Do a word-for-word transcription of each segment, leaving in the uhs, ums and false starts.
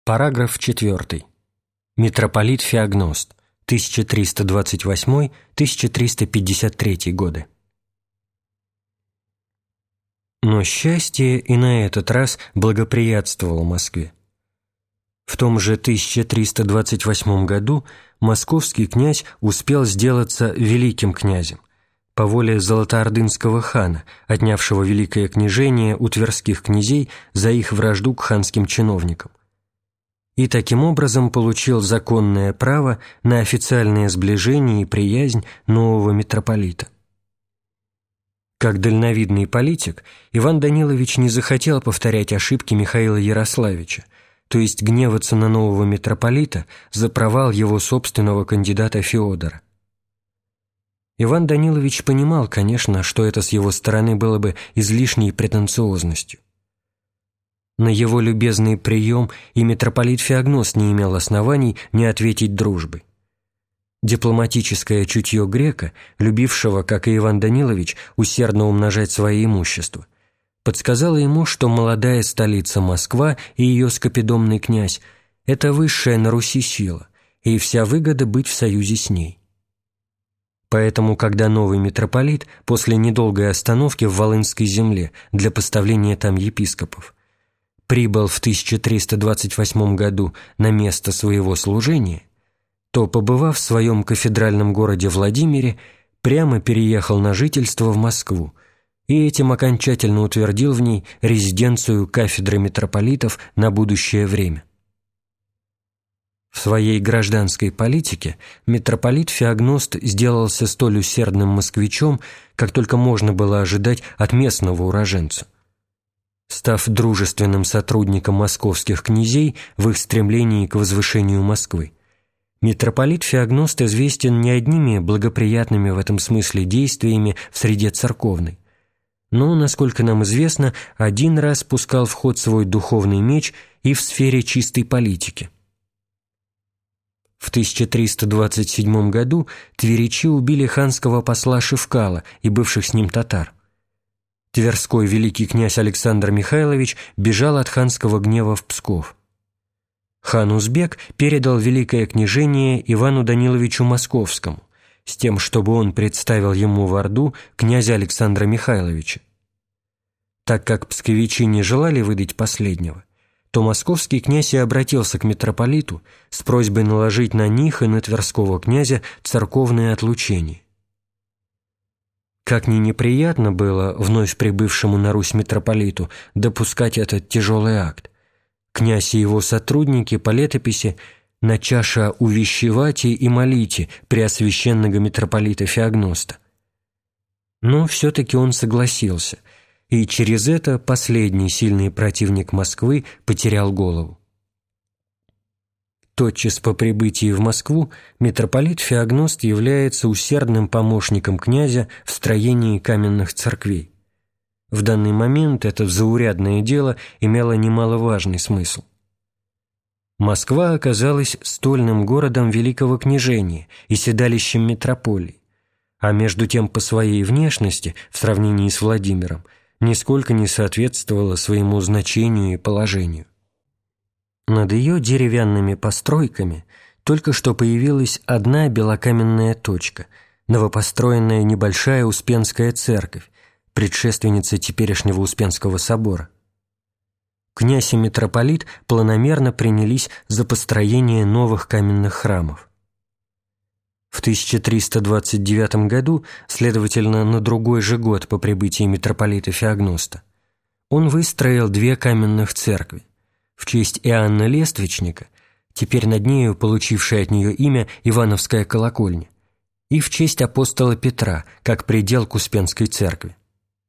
Параграф четвёртый. Митрополит Феогност, тысяча триста двадцать восьмой — тысяча триста пятьдесят третий годы. Но счастье и на этот раз благоприятствовало Москве. В том же тысяча триста двадцать восьмом году московский князь успел сделаться великим князем по воле золотоордынского хана, отнявшего великое княжение у тверских князей за их вражду к ханским чиновникам, и таким образом получил законное право на официальное сближение и приязнь нового митрополита. Как дальновидный политик, Иван Данилович не захотел повторять ошибки Михаила Ярославича, то есть гневаться на нового митрополита за провал его собственного кандидата Феодора. Иван Данилович понимал, конечно, что это с его стороны было бы излишней претенциозностью. На его любезный прием и митрополит Феогност не имел оснований не ответить дружбой. Дипломатическое чутье грека, любившего, как и Иван Данилович, усердно умножать свое имущество, подсказало ему, что молодая столица Москва и ее скопидомный князь – это высшая на Руси сила, и вся выгода быть в союзе с ней. Поэтому, когда новый митрополит после недолгой остановки в Волынской земле для поставления там епископов прибыл в тысяча триста двадцать восьмом году на место своего служения, то, побывав в своем кафедральном городе Владимире, прямо переехал на жительство в Москву и этим окончательно утвердил в ней резиденцию кафедры митрополитов на будущее время. В своей гражданской политике митрополит Феогност сделался столь усердным москвичом, как только можно было ожидать от местного уроженца, став дружественным сотрудником московских князей в их стремлении к возвышению Москвы. Митрополит Феогност известен не одними благоприятными в этом смысле действиями в среде церковной, но, насколько нам известно, один раз пускал в ход свой духовный меч и в сфере чистой политики. В тысяча триста двадцать седьмом году тверичи убили ханского посла Шевкала и бывших с ним татар. Тверской великий князь Александр Михайлович бежал от ханского гнева в Псков. Хан Узбек передал великое княжение Ивану Даниловичу Московскому с тем, чтобы он представил ему в Орду князя Александра Михайловича. Так как псковичи не желали выдать последнего, то московский князь и обратился к митрополиту с просьбой наложить на них и на тверского князя церковное отлучение. Как ни неприятно было вновь прибывшему на Русь митрополиту допускать этот тяжелый акт, князь и его сотрудники по летописи на чаша увещевати и молите преосвященного митрополита Феогноста. Но все-таки он согласился, и через это последний сильный противник Москвы потерял голову. Тотчас по прибытии в Москву митрополит Феогност является усердным помощником князя в строении каменных церквей. В данный момент это заурядное дело имело немаловажный смысл. Москва оказалась стольным городом великого княжения и седалищем метрополии, а между тем по своей внешности, в сравнении с Владимиром, нисколько не соответствовала своему значению и положению. Над ее деревянными постройками только что появилась одна белокаменная точка, новопостроенная небольшая Успенская церковь, предшественница теперешнего Успенского собора. Князь и митрополит планомерно принялись за построение новых каменных храмов. В тысяча триста двадцать девятом году, следовательно, на другой же год по прибытии митрополита Феогноста, он выстроил две каменных церкви в честь Иоанна Лествичника, теперь над нею получившей от нее имя Ивановская колокольня, и в честь апостола Петра, как предел к Успенской церкви.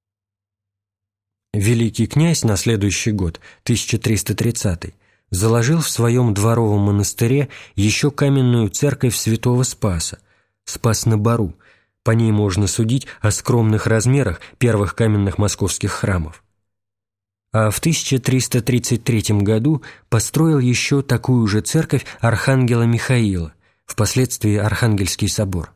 Великий князь на следующий год, тысяча триста тридцатый, заложил в своем дворовом монастыре еще каменную церковь святого Спаса, Спас на Бару. По ней можно судить о скромных размерах первых каменных московских храмов. А в тысяча триста тридцать третьем году построил еще такую же церковь архангела Михаила, впоследствии Архангельский собор.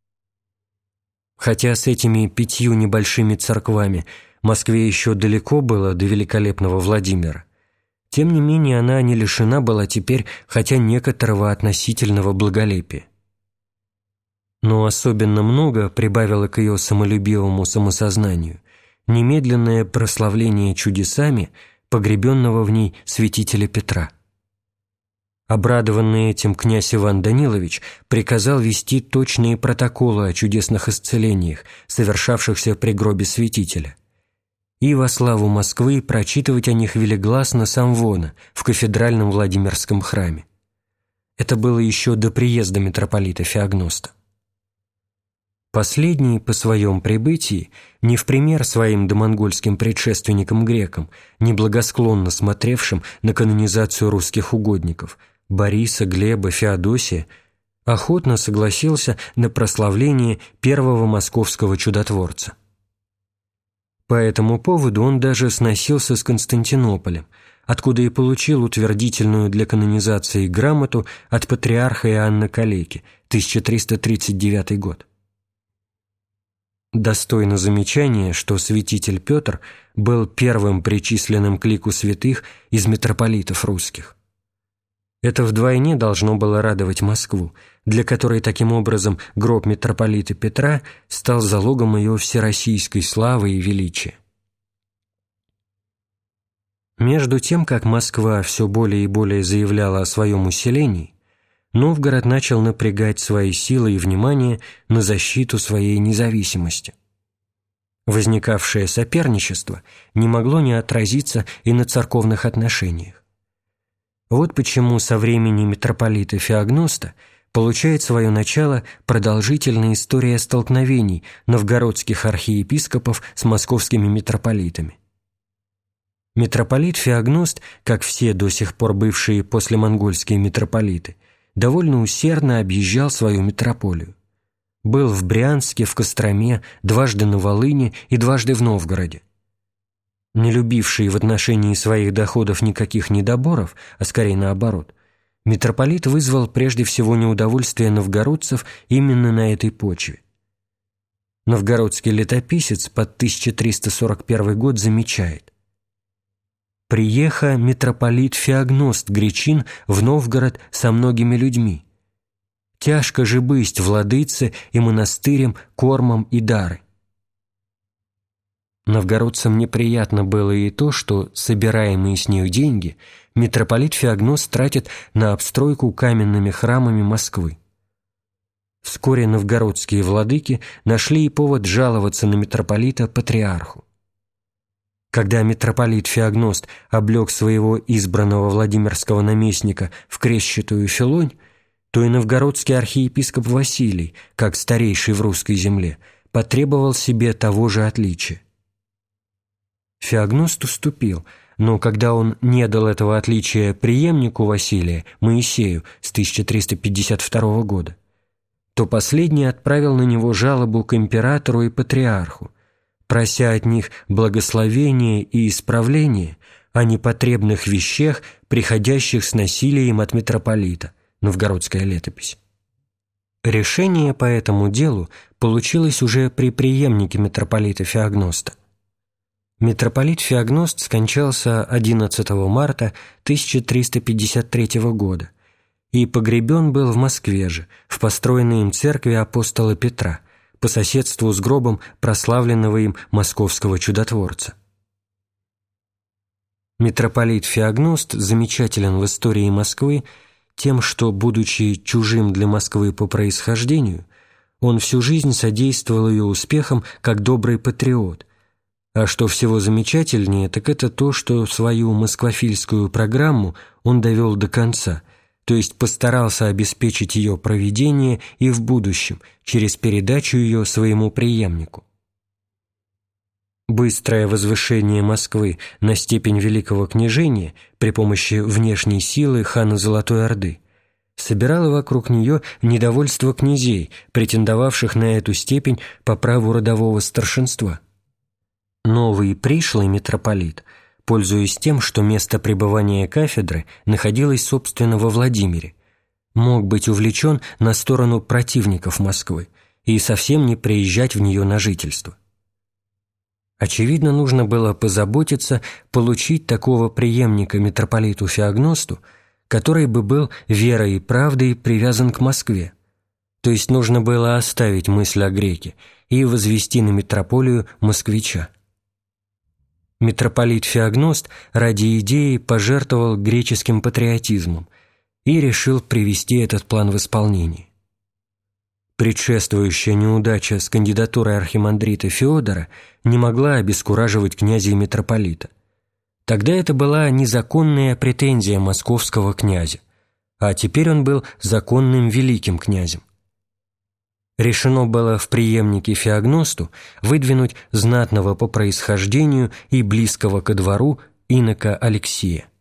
Хотя с этими пятью небольшими церквами Москве еще далеко было до великолепного Владимира, Тем не менее, она не лишена была теперь хотя некоторого относительного благолепия. Но особенно много прибавило к ее самолюбивому самосознанию немедленное прославление чудесами погребенного в ней святителя Петра. Обрадованный этим, князь Иван Данилович приказал вести точные протоколы о чудесных исцелениях, совершавшихся при гробе святителя, и во славу Москвы прочитывать о них велегласно с амвона в кафедральном Владимирском храме. Это было еще до приезда митрополита Феогноста. Последний по своем прибытии, не в пример своим домонгольским предшественникам-грекам, неблагосклонно смотревшим на канонизацию русских угодников Бориса, Глеба, Феодосия, охотно согласился на прославление первого московского чудотворца. По этому поводу он даже сносился с Константинополем, откуда и получил утвердительную для канонизации грамоту от патриарха Иоанна Калеки, тысяча триста тридцать девятый год. Достойно замечания, что святитель Петр был первым причисленным к лику святых из митрополитов русских. Это вдвойне должно было радовать Москву, для которой таким образом гроб митрополита Петра стал залогом ее всероссийской славы и величия. Между тем, как Москва все более и более заявляла о своем усилении, Новгород начал напрягать свои силы и внимание на защиту своей независимости. Возникавшее соперничество не могло не отразиться и на церковных отношениях. Вот почему со времени митрополита Феогноста получает свое начало продолжительная история столкновений новгородских архиепископов с московскими митрополитами. Митрополит Феогност, как все до сих пор бывшие послемонгольские митрополиты, довольно усердно объезжал свою митрополию. Был в Брянске, в Костроме, дважды на Волыни и дважды в Новгороде. Не любивший в отношении своих доходов никаких недоборов, а скорее наоборот, митрополит вызвал прежде всего неудовольствие новгородцев именно на этой почве. Новгородский летописец под тысяча триста сорок первый год замечает: «Приеха митрополит Феогност Гречин в Новгород со многими людьми. Тяжко же бысть владыце и монастырем, кормом и дары». Новгородцам неприятно было и то, что собираемые с них деньги митрополит Феогност тратит на обстройку каменными храмами Москвы. Вскоре новгородские владыки нашли и повод жаловаться на митрополита патриарху. Когда митрополит Феогност облег своего избранного владимирского наместника в крещатую филонь, то и новгородский архиепископ Василий, как старейший в русской земле, потребовал себе того же отличия. Феогност уступил, но когда он не дал этого отличия преемнику Василия, Моисею, с тысяча триста пятьдесят второго года, то последний отправил на него жалобу к императору и патриарху, прося от них благословения и исправления о непотребных вещах, приходящих с насилием от митрополита. Новгородская летопись. Решение по этому делу получилось уже при преемнике митрополита Феогноста. Митрополит Феогност скончался одиннадцатого марта тысяча триста пятьдесят третьего года и погребен был в Москве же, в построенной им церкви апостола Петра, по соседству с гробом прославленного им московского чудотворца. Митрополит Феогност замечателен в истории Москвы тем, что, будучи чужим для Москвы по происхождению, он всю жизнь содействовал ее успехам как добрый патриот, а что всего замечательнее, так это то, что свою москвофильскую программу он довел до конца, то есть постарался обеспечить ее проведение и в будущем через передачу ее своему преемнику. Быстрое возвышение Москвы на степень великого княжения при помощи внешней силы хана Золотой Орды собирало вокруг нее недовольство князей, претендовавших на эту степень по праву родового старшинства. Новый пришлый митрополит, пользуясь тем, что место пребывания кафедры находилось, собственно, во Владимире, мог быть увлечен на сторону противников Москвы и совсем не приезжать в нее на жительство. Очевидно, нужно было позаботиться получить такого преемника митрополиту Феогносту, который бы был верой и правдой привязан к Москве. То есть нужно было оставить мысль о греке и возвести на митрополию москвича. Митрополит Феогност ради идеи пожертвовал греческим патриотизмом и решил привести этот план в исполнение. Предшествующая неудача с кандидатурой архимандрита Феодора не могла обескураживать князя и митрополита. Тогда это была незаконная претензия московского князя, а теперь он был законным великим князем. Решено было в преемнике Феогносту выдвинуть знатного по происхождению и близкого ко двору инока Алексия.